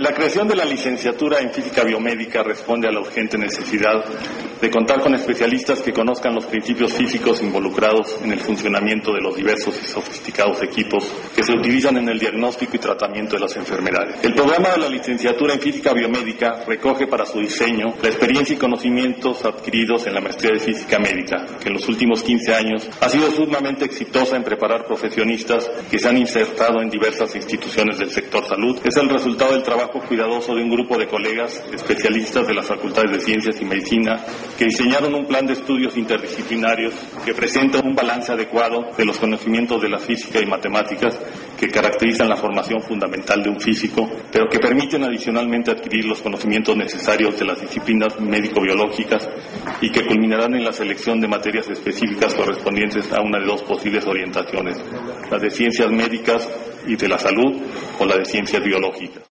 La creación de la licenciatura en Física Biomédica responde a la urgente necesidad de contar con especialistas que conozcan los principios físicos involucrados en el funcionamiento de los diversos y sofisticados equipos que se utilizan en el diagnóstico y tratamiento de las enfermedades. El programa de la licenciatura en Física Biomédica recoge para su diseño la experiencia y conocimientos adquiridos en la maestría de Física Médica, que en los últimos 15 años ha sido sumamente exitosa en preparar profesionistas que se han insertado en diversas instituciones del sector salud. Es el resultado del trabajo cuidadoso de un grupo de colegas especialistas de las facultades de Ciencias y Medicina que diseñaron un plan de estudios interdisciplinarios que presenta un balance adecuado de los conocimientos de la física y matemáticas que caracterizan la formación fundamental de un físico, pero que permiten adicionalmente adquirir los conocimientos necesarios de las disciplinas médico-biológicas y que culminarán en la selección de materias específicas correspondientes a una de dos posibles orientaciones, la de ciencias médicas y de la salud o la de ciencias biológicas.